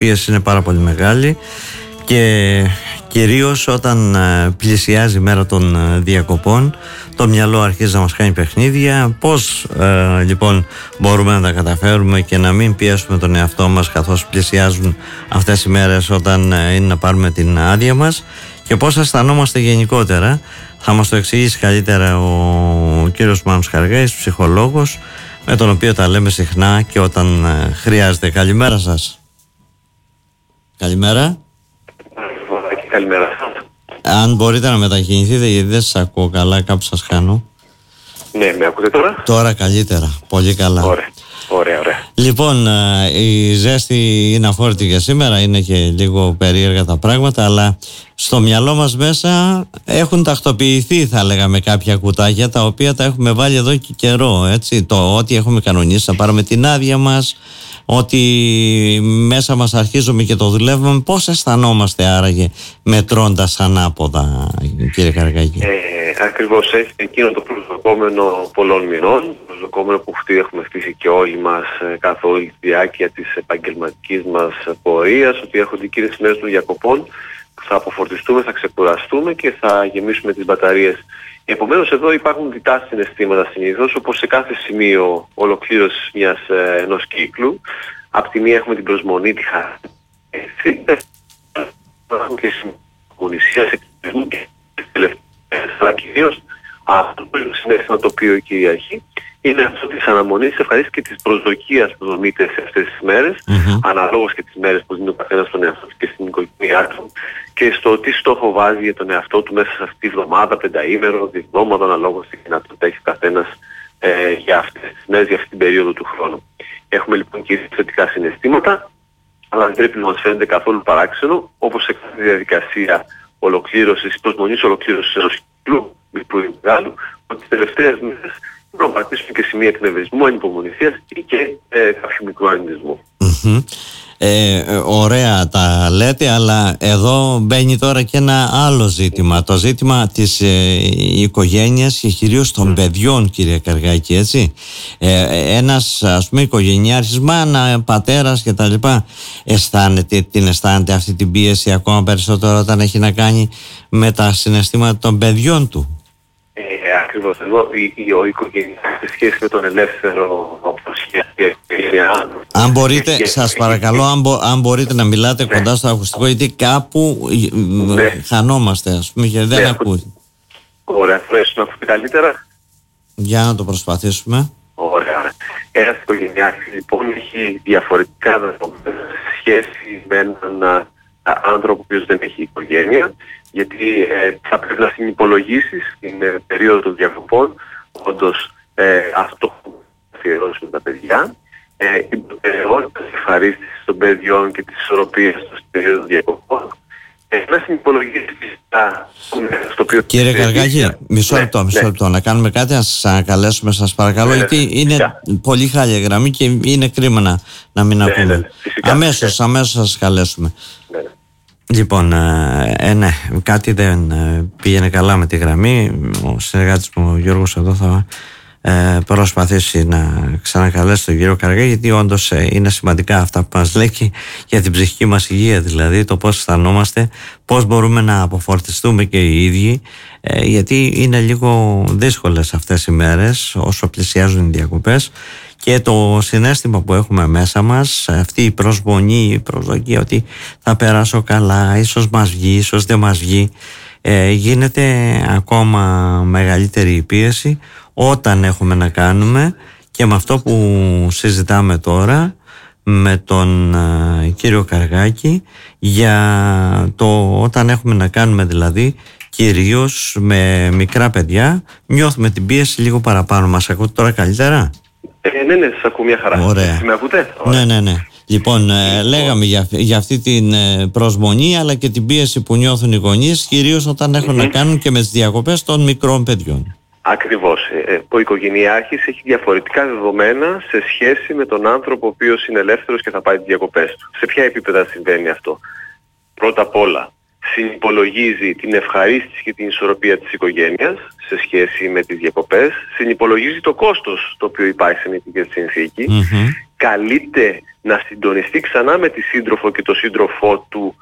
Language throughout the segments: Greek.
πίεση είναι πάρα πολύ μεγάλη και κυρίως όταν πλησιάζει η μέρα των διακοπών το μυαλό αρχίζει να μας κάνει παιχνίδια. Πώς λοιπόν μπορούμε να τα καταφέρουμε και να μην πιέσουμε τον εαυτό μας καθώς πλησιάζουν αυτές οι μέρες όταν είναι να πάρουμε την άδεια μας, και πώς αισθανόμαστε γενικότερα. Θα μας το εξηγήσει καλύτερα ο κύριος Μάνος Καργαής, ψυχολόγος, με τον οποίο τα λέμε συχνά και όταν χρειάζεται. Καλημέρα σας. Καλημέρα. Καλημέρα. Αν μπορείτε να μετακινηθείτε, γιατί δεν σας ακούω καλά, κάπου σας χάνω. Ναι, με ακούτε τώρα? Τώρα καλύτερα, πολύ καλά. Ωραία. Λοιπόν, η ζέστη είναι αφόρητη για σήμερα, είναι και λίγο περίεργα τα πράγματα, αλλά στο μυαλό μας μέσα έχουν τακτοποιηθεί, θα λέγαμε, κάποια κουτάκια τα οποία τα έχουμε βάλει εδώ και καιρό, έτσι. Το ότι έχουμε κανονίσει να πάρουμε την άδεια μας, ότι μέσα μας αρχίζουμε και το δουλεύουμε. Πώς αισθανόμαστε άραγε μετρώντας ανάποδα, κύριε Καργάκη? Ακριβώς έτσι, εκείνο το προσδοκόμενο πολλών μηνών, προσδοκόμενο που έχουμε χτίσει και όλοι μας καθ' όλη τη διάρκεια της επαγγελματικής μας πορείας, ότι έρχονται εκείνες μέρες των διακοπών που θα αποφορτιστούμε, θα ξεκουραστούμε και θα γεμίσουμε τις μπαταρίες. Επομένως εδώ υπάρχουν διτά συναισθήματα συνήθως, όπως σε κάθε σημείο ολοκλήρωσης ενός κύκλου. Απ' τη μία έχουμε την προσμονή, τη χαρά, και συμμονησία σε και αλλά κυρίως αυτό το συνέστημα το οποίο κυριαρχεί είναι αυτό της αναμονής, της ευχαρίστησης και της προσδοκίας που δομείται σε αυτές τις μέρες, αναλόγως και τις μέρες που δίνει ο καθένας στον εαυτό του και στην οικογένειά του, και στο τι στόχο βάζει για τον εαυτό του μέσα σε αυτή τη βδομάδα, πενταήμερο, διβδόμαδο, αναλόγως τη δυνατότητα έχει ο καθένας για αυτές τις μέρες, για αυτή την περίοδο του χρόνου. Έχουμε λοιπόν και θετικά συναισθήματα, αλλά δεν πρέπει να μας φαίνεται καθόλου παράξενο, όπως σε κάθε διαδικασία ολοκλήρωσης, προσμονής ολοκλήρωσης ενός κύκλου, μικρού ή μεγάλου, ότι τις τελευταίες μέρες μπορούμε να πατήσουμε και σημεία εκνευρισμού, ανυπομονησίας ή και κάποιου μικρού αρνητισμού. Ωραία τα λέτε, αλλά εδώ μπαίνει τώρα και ένα άλλο ζήτημα, το ζήτημα της οικογένειας και κυρίως των παιδιών, κύριε Καργάκη, έτσι. Ένας, ας πούμε, οικογενειάρχης, μάνα, πατέρας και τα λοιπά, αισθάνεται αυτή την πίεση ακόμα περισσότερο όταν έχει να κάνει με τα συναισθήματα των παιδιών του? Ακριβώς. Εδώ ο οικογενειάρχης σε σχέση με τον ελεύθερο, όπως αν μπορείτε, σας παρακαλώ, αν μπορείτε να μιλάτε κοντά στο ακουστικό, γιατί κάπου χανόμαστε, ας πούμε, και δεν ακούει. Ωραία, θες να ακούτε καλύτερα? Για να το προσπαθήσουμε. Ωραία. Ένας οικογενειάρχης λοιπόν έχει διαφορετικά δεδομένα σχέση με έναν άνθρωπο ο οποίος δεν έχει οικογένεια, γιατί θα πρέπει να συνυπολογίσεις στην περίοδο των διακοπών όντως αυτό που θα αφιερώσουμε τα παιδιά, την προτεραιότητα της ευχαρίστησης των παιδιών και της ισορροπίας στην περίοδο των διακοπών, να συνυπολογίσεις στο οποίο... Κύριε Καργάκη, μισό λεπτό, να κάνουμε κάτι, να σας ανακαλέσουμε, σας παρακαλώ, γιατί είναι πολύ χάλια γραμμή και είναι κρίμα να μην ακούμε. Αμέσως θα σας καλέσουμε. Λοιπόν, ναι, κάτι δεν πήγαινε καλά με τη γραμμή. Ο συνεργάτης μου, ο Γιώργος, εδώ θα προσπαθήσει να ξανακαλέσει τον κύριο Καργάκη, γιατί όντως είναι σημαντικά αυτά που μας λέει και για την ψυχική μας υγεία, δηλαδή το πώς αισθανόμαστε, πώς μπορούμε να αποφορτιστούμε και οι ίδιοι, γιατί είναι λίγο δύσκολες αυτές οι μέρες όσο πλησιάζουν οι διακοπές, και το συναίσθημα που έχουμε μέσα μας, αυτή η προσμονή, η προσδοκία ότι θα περάσω καλά, ίσως μας βγει, ίσως δεν μας βγει, γίνεται ακόμα μεγαλύτερη η πίεση όταν έχουμε να κάνουμε και με αυτό που συζητάμε τώρα με τον κύριο Καργάκη, για το όταν έχουμε να κάνουμε δηλαδή κυρίως με μικρά παιδιά, νιώθουμε την πίεση λίγο παραπάνω. Μας ακούτε τώρα καλύτερα? Ναι, σας ακούω μια χαρά. Ωραία. Με ακούτε? Ναι. Λοιπόν, λέγαμε για αυτή την προσμονή αλλά και την πίεση που νιώθουν οι γονείς, κυρίως όταν έχουν να κάνουν και με τις διακοπές των μικρών παιδιών. Ακριβώς. Ο οικογενειάρχης έχει διαφορετικά δεδομένα σε σχέση με τον άνθρωπο ο οποίος είναι ελεύθερος και θα πάει τις διακοπές του. Σε ποια επίπεδα συμβαίνει αυτό? Πρώτα απ' όλα, συνυπολογίζει την ευχαρίστηση και την ισορροπία της οικογένειας σε σχέση με τις διακοπές, συνυπολογίζει το κόστος το οποίο υπάρχει στην νοητική συνθήκη, καλείται να συντονιστεί ξανά με τη σύντροφο και το σύντροφό του,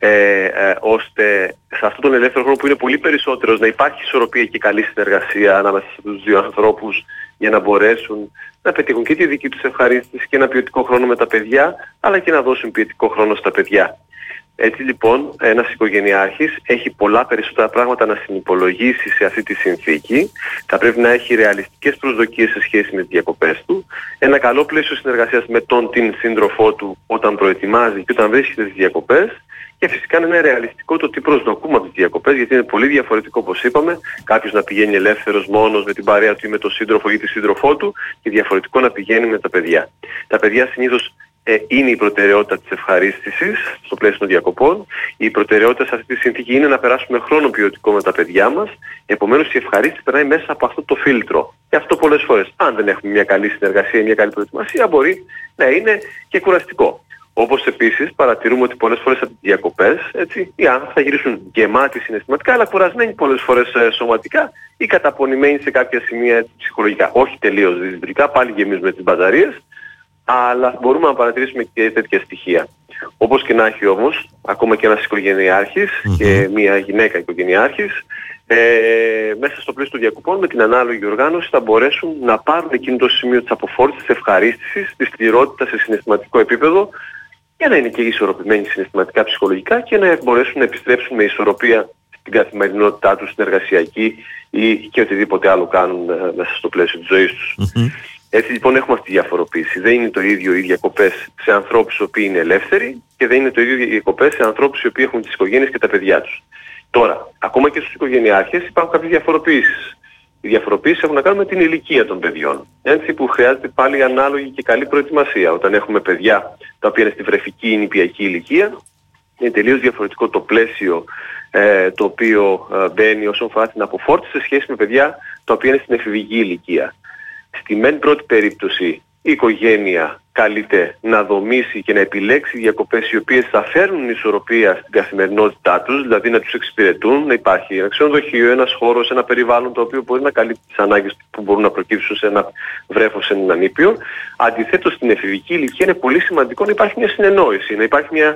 ώστε σε αυτόν τον ελεύθερο χρόνο που είναι πολύ περισσότερος να υπάρχει ισορροπία και καλή συνεργασία ανάμεσα στους δύο ανθρώπους για να μπορέσουν να πετύχουν και τη δική τους ευχαρίστηση και ένα ποιοτικό χρόνο με τα παιδιά, αλλά και να δώσουν ποιοτικό χρόνο στα παιδιά. Έτσι λοιπόν ένας οικογενειάρχης έχει πολλά περισσότερα πράγματα να συνυπολογίσει σε αυτή τη συνθήκη. Θα πρέπει να έχει ρεαλιστικές προσδοκίες σε σχέση με τις διακοπές του, ένα καλό πλαίσιο συνεργασίας με την σύντροφό του όταν προετοιμάζει και όταν βρίσκεται στις διακοπές, και φυσικά να είναι ρεαλιστικό το τι προσδοκούμε από τις διακοπές, γιατί είναι πολύ διαφορετικό, όπως είπαμε, κάποιος να πηγαίνει ελεύθερος μόνος με την παρέα του ή με τον σύντροφο ή τη σύντροφό του, και διαφορετικό να πηγαίνει με τα παιδιά. Τα παιδιά συνήθως είναι η προτεραιότητα της ευχαρίστησης στο πλαίσιο των διακοπών. Η προτεραιότητα σε αυτή τη συνθήκη είναι να περάσουμε χρόνο ποιοτικό με τα παιδιά μας. Επομένως η ευχαρίστηση περνάει μέσα από αυτό το φίλτρο. Και αυτό πολλές φορές, αν δεν έχουμε μια καλή συνεργασία ή μια καλή προετοιμασία, μπορεί να είναι και κουραστικό. Όπως επίσης παρατηρούμε ότι πολλές φορές από τις διακοπές, έτσι, οι άνθρωποι θα γυρίσουν γεμάτοι συναισθηματικά, αλλά κουρασμένοι πολλές φορές σωματικά ή καταπονημένοι σε κάποια σημεία, έτσι, ψυχολογικά. Όχι τελείως δυσδυτικά, πάλι γεμίζουμε τις μπαταρίες, αλλά μπορούμε να παρατηρήσουμε και τέτοια στοιχεία. Όπως και να έχει όμως, ακόμα και ένας οικογενειάρχης και μια γυναίκα οικογενειάρχης, μέσα στο πλαίσιο των διακοπών με την ανάλογη οργάνωση θα μπορέσουν να πάρουν εκείνο το σημείο της αποφόρτισης, της ευχαρίστησης, της πληρότητας σε συναισθηματικό επίπεδο, για να είναι και ισορροπημένοι συναισθηματικά, ψυχολογικά, και να μπορέσουν να επιστρέψουν με ισορροπία στην καθημερινότητά τους, στην εργασιακή ή και οτιδήποτε άλλο κάνουν μέσα στο πλαίσιο της ζωής τους. Έτσι λοιπόν έχουμε αυτή τη διαφοροποίηση. Δεν είναι το ίδιο οι διακοπές σε ανθρώπους οι οποίοι είναι ελεύθεροι και δεν είναι το ίδιο οι διακοπές σε ανθρώπους οι οποίοι έχουν τις οικογένειες και τα παιδιά τους. Τώρα, ακόμα και στους οικογενειάρχες υπάρχουν κάποιες διαφοροποίησεις. Οι διαφοροποίησεις έχουν να κάνουν με την ηλικία των παιδιών. Έτσι που χρειάζεται πάλι ανάλογη και καλή προετοιμασία. Όταν έχουμε παιδιά τα οποία είναι στη βρεφική ή νηπιακή ηλικία, είναι τελείως διαφορετικό το πλαίσιο το οποίο μπαίνει όσον αφορά την αποφόρτιση σε σχέση με παιδιά τα οποία είναι στην εφηβική ηλικία. Στη μεν πρώτη περίπτωση η οικογένεια καλείται να δομήσει και να επιλέξει διακοπές οι οποίες θα φέρνουν ισορροπία στην καθημερινότητά τους, δηλαδή να τους εξυπηρετούν, να υπάρχει ένα ξενοδοχείο, ένας χώρος, ένα περιβάλλον το οποίο μπορεί να καλύπτει τις ανάγκες που μπορούν να προκύψουν σε ένα βρέφος, σε ένα νήπιο. Αντιθέτως στην εφηβική ηλικία είναι πολύ σημαντικό να υπάρχει μια συνεννόηση, να υπάρχει μια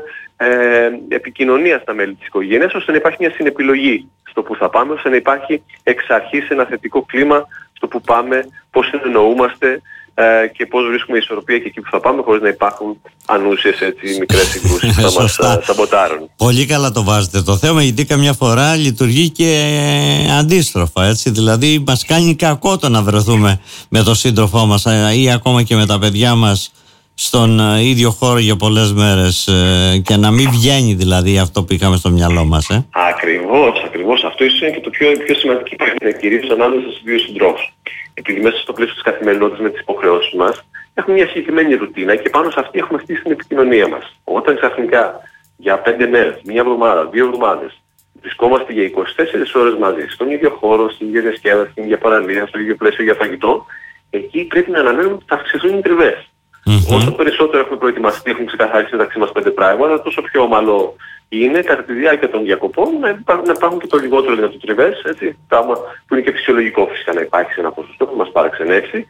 επικοινωνία στα μέλη της οικογένειας, ώστε να υπάρχει μια συνεπιλογή στο που θα πάμε, ώστε να υπάρχει εξ αρχής ένα θετικό κλίμα στο που πάμε, πώς συνεννοούμαστε και πώς βρίσκουμε ισορροπία και εκεί που θα πάμε, χωρίς να υπάρχουν ανούσιες, έτσι, μικρές συγκρούσεις που θα μας σαμποτάρουν. Πολύ καλά το βάζετε το θέμα, γιατί καμιά φορά λειτουργεί και αντίστροφα, έτσι. Δηλαδή μας κάνει κακό το να βρεθούμε με τον σύντροφό μας ή ακόμα και με τα παιδιά μας στον ίδιο χώρο για πολλές μέρες και να μην βγαίνει δηλαδή αυτό που είχαμε στο μυαλό μας. Ακριβώς. Αυτό ίσως είναι και το πιο σημαντικό, κυρίως ανάμεσα στους δύο συντρόφους. Επειδή μέσα στο πλαίσιο της καθημερινότητας με τις υποχρεώσεις μας έχουμε μια συγκεκριμένη ρουτίνα και πάνω σε αυτή έχουμε χτίσει την επικοινωνία μας. Όταν ξαφνικά για 5 μέρες, μια εβδομάδα, 2 εβδομάδες βρισκόμαστε για 24 ώρες μαζί, στον ίδιο χώρο, στην ίδια διασκέδαση, στην ίδια παραλία, στο ίδιο πλαίσιο για φαγητό, εκεί πρέπει να αναμένουμε ότι θα αυξηθούν οι τριβές. Όσο περισσότερο έχουμε προετοιμαστεί, έχουμε ξεκαθαρίσει μεταξύ μας 5 πράγματα, τόσο πιο ομαλό είναι κατά τη διάρκεια των διακοπών να υπάρχουν και το λιγότερο δυνατό τριβές, έτσι, πράγμα που είναι και φυσιολογικό φυσικά να υπάρχει σε ένα ποσοστό που μας παραξενεύσει.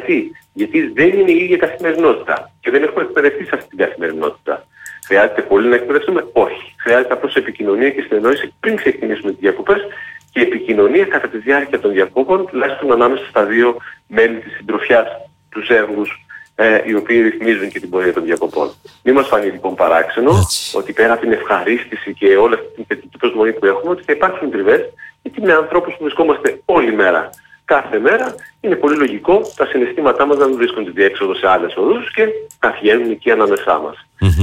Γιατί δεν είναι η ίδια καθημερινότητα και δεν έχουμε εκπαιδευτεί σε αυτή την καθημερινότητα. Χρειάζεται πολύ να εκπαιδευτούμε? Όχι. Χρειάζεται απλώς επικοινωνία και συνεννόηση πριν ξεκινήσουμε τις διακοπές και επικοινωνία κατά τη διάρκεια των διακοπών, τουλάχιστον ανάμεσα στα δύο μέλη της συντροφιάς του ζεύγους, οι οποίοι ρυθμίζουν και την πορεία των διακοπών. Μην μας φανεί λοιπόν παράξενο ότι πέρα από την ευχαρίστηση και όλη αυτή την θετική προσμονή που έχουμε, ότι θα υπάρξουν τριβές, γιατί με ανθρώπους που βρισκόμαστε όλη μέρα, κάθε μέρα, είναι πολύ λογικό τα συναισθήματά μας να μην βρίσκουν τη διέξοδο σε άλλες οδούς και να βγαίνουν εκεί ανάμεσά μας.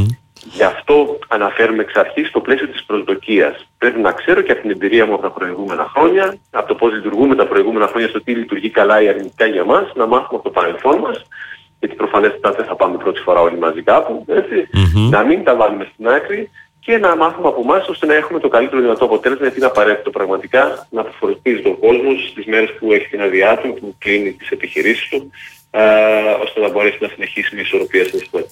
Γι' αυτό αναφέρουμε εξ αρχής στο πλαίσιο της προσδοκίας. Πρέπει να ξέρω και από την εμπειρία μου από τα προηγούμενα χρόνια, από το πώς λειτουργούμε τα προηγούμενα χρόνια, στο τι λειτουργεί καλά ή αρνητικά για μας, να μάθουμε από το παρελθόν μας. Γιατί προφανέστατα δεν θα πάμε πρώτη φορά όλοι μαζί κάπου, έτσι. Να μην τα βάλουμε στην άκρη και να μάθουμε από εμάς ώστε να έχουμε το καλύτερο δυνατό αποτέλεσμα, γιατί είναι απαραίτητο πραγματικά να αποφορτίζει τον κόσμο στις μέρες που έχει την αδειά του, που κλείνει τις επιχειρήσεις του, ώστε να μπορέσει να συνεχίσει με ισορροπία συναισθηματική.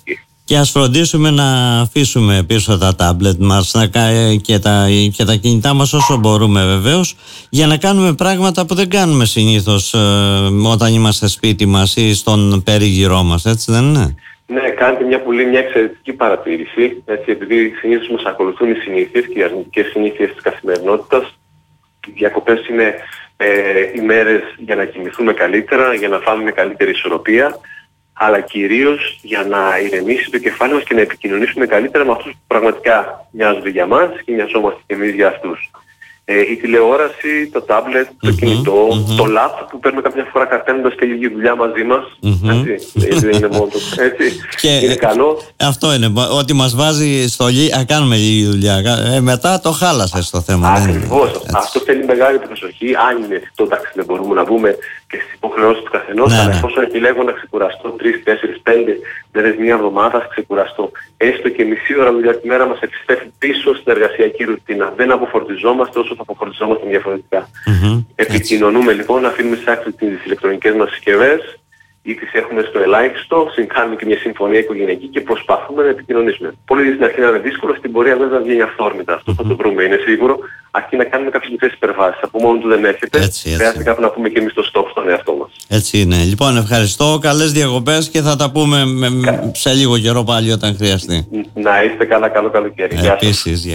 Και ας φροντίσουμε να αφήσουμε πίσω τα τάμπλετ μας και τα κινητά μας όσο μπορούμε βεβαίως, για να κάνουμε πράγματα που δεν κάνουμε συνήθως όταν είμαστε σπίτι μας ή στον περίγυρό μας, έτσι δεν είναι? Ναι, κάνετε μια εξαιρετική παρατήρηση, έτσι, επειδή συνήθως μας ακολουθούν οι συνήθειες και οι αρνητικές συνήθειες της καθημερινότητας. Οι διακοπές είναι ημέρες για να κοιμηθούμε καλύτερα, για να φάμε με καλύτερη ισορροπία, αλλά κυρίως για να ηρεμήσει το κεφάλι μας και να επικοινωνήσουμε καλύτερα με αυτούς που πραγματικά μοιάζονται για μας και μοιαζόμαστε και εμείς για αυτούς. Η τηλεόραση, το τάμπλετ, το κινητό, το λάπτοπ που παίρνουμε κάποια φορά κατένοντας και λίγη δουλειά μαζί μας. Έτσι, δεν είναι μόνο το έτσι. Και είναι καλό. Αυτό είναι, ότι μας βάζει στολή, κάνουμε λίγη δουλειά. Μετά το χάλασε το θέμα. Ακριβώς. Αυτό θέλει μεγάλη προσοχή. Αν είναι εφικτό, εντάξει, δεν μπορούμε να μπούμε και στις υποχρεώσεις του καθενός, αλλά εφόσον επιλέγω να ξεκουραστώ 3, 4, 5 μέρες μία εβδομάδα, θα ξεκουραστώ. Έστω και μισή ώρα δουλειά τη μέρα μας επιστρέφει πίσω στην εργασιακή ρουτίνα. Δεν αποφορτιζόμαστε όσο θα αποφορτιζόμαστε διαφορετικά. Επικοινωνούμε λοιπόν, αφήνουμε σε άκρη τις ηλεκτρονικές μας συσκευές ή τις έχουμε στο ελάχιστο, κάνουμε και μια συμφωνία οικογενειακή και προσπαθούμε να επικοινωνήσουμε. Πολύ στην αρχή να είναι δύσκολο, στην πορεία βέβαια βγαίνει αυθόρμητα. Αυτό θα το βρούμε, είναι σίγουρο. Αρκεί να κάνουμε κάποιες μικρές υπερβάσεις. Από μόνο του δεν έρχεται. Χρειάζεται κάπου να πούμε και εμείς το στόχο στον εαυτό μας. Έτσι είναι. Λοιπόν, ευχαριστώ. Καλές διακοπές και θα τα πούμε σε λίγο καιρό πάλι όταν χρειαστεί. Να είστε καλά, καλό καλοκαίρι. Επίσης.